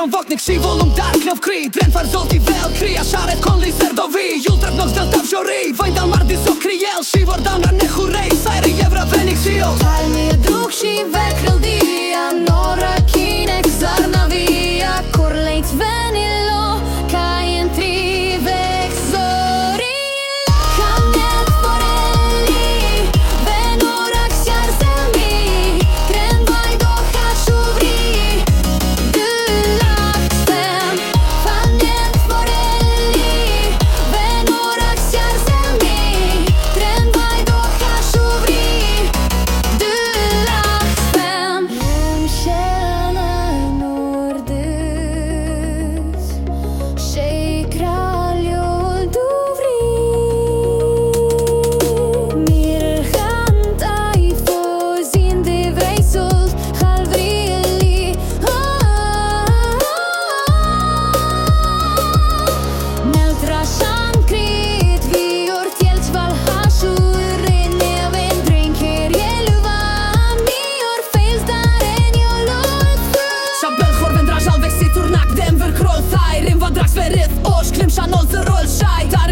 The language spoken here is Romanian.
som våkning si volumtar knövkry Dren för zolt i välkry Jag sharet konli serdovi Jultrap nog del tavshori Vajndal mardi so kriel Shivor damna ne hurej Sajre jevra venik shio Tal mi je drug shiver krëldia Nora kinek zarnavia Kur lejt venilo Ka jen tri vek zorilo Kam net foreli Venora ksjar zemi Tren vajdo hashuvri Dylaktem Kam net foreli Venora ksjar zemi Tren vajdo hashuvri Dylaktem Jem shela nordis Shej kraljol duvri Mir hanta I fozin de vrejsult Halvrili Nel trashan krit Vi ortjel qval hashur Ne vendrin kerje luva Mi orfejls daren jo lothu Shabel khor vendra zhal vek si turnak Denver krol thaj Rim va draks verith Osh klim shanol zë rol shaj